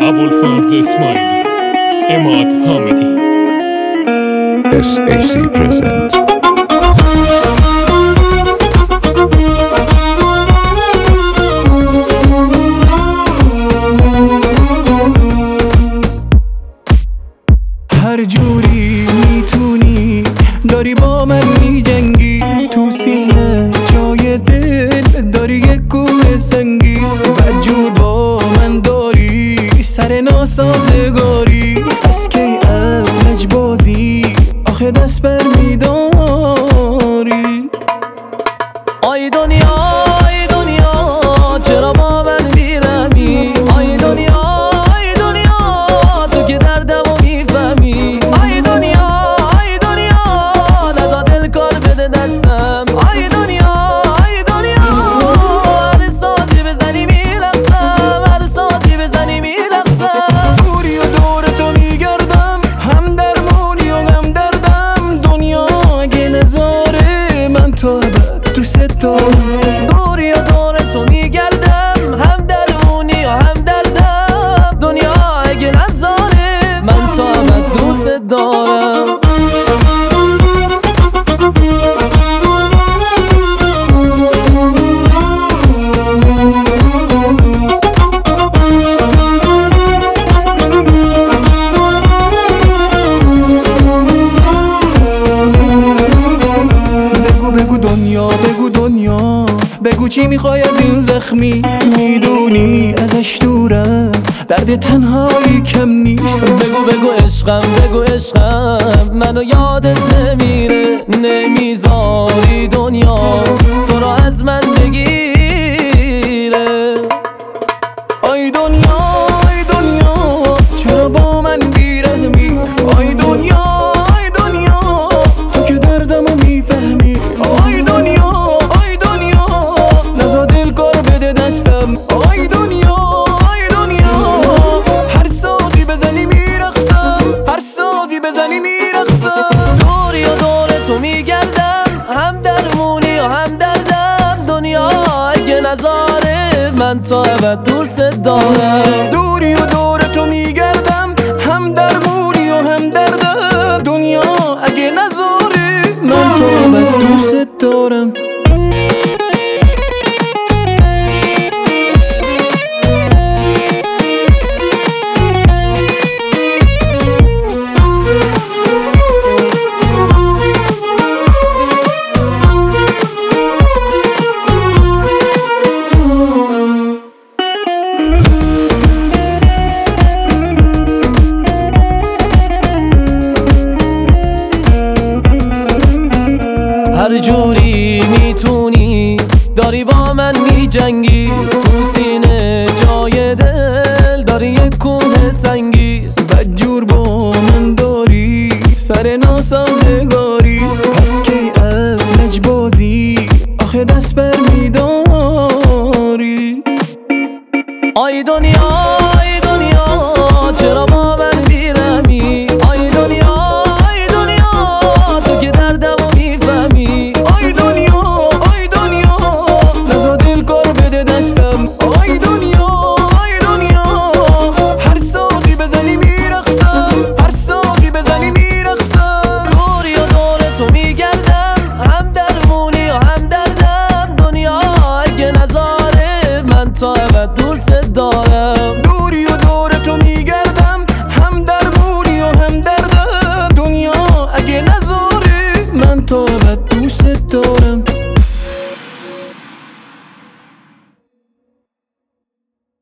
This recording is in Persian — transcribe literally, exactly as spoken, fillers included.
ابوالفضل اسماعیلی، اماد حامدی. اس ای سی present. هر جوری میتونی داری با من میجنگی، تو سینه جای دل داری یک کوه سنگی. بدجور با من داری سر ناسازگاری، از کی از لجبازی آخه دست بر میداری. آی دنیا آی دنیا چرا با من بیرمی؟ آی دنیا آی دنیا تو که دردمو میفهمی. آی دنیا آی دنیا نزا دل کار بده دستم. آی دنیا آی دنیا هر سازی بزنی میرقصم، هر سازی بزنی میرقصم. دوری و دور تو میگردم، هم درمونی و هم دردم. دنیا اگه نذاره من تو ابد دوست دارم. دوری و دور تو میگردم، هم درمونی و هم دردم. دنیا اگه نذاره من تو ابد دوست دارم. بگو دنیا بگو دنیا بگو چی میخوای از این زخمی؟ میدونی ازش دورم، درد تنهایی کم نیست. بگو بگو عشقم بگو عشقم منو یادت نمیره، نمیذاری دنیا تو رو از من بگیره. آی دنیا آی دنیا چرا با من بیرحمی؟ آی دنیا آی دنیا تو که دردمو میفهمی. آی دنیا آی دنیا نزا دل کار بده دستم. آی دنیا آی دنیا هر سازی بزنی میرقصم، هر سازی بزنی میرقصم. دوری و دور تو میگردم، هم درمونی و هم دردم. دنیا اگه نذاره من تا ابد دوست دارم. دوری و دور تو میگردم، هم درمونی و هم دردم. دنیا اگه نذاره من تا ابد دوست دارم. هر جوری میتونی داری با من میجنگی، تو سینه جای دل داری یک کوه سنگی. بدجور با من داری سر ناسازگاری، پس کی از لجبازی آخه دست بر میداری. آی دنیا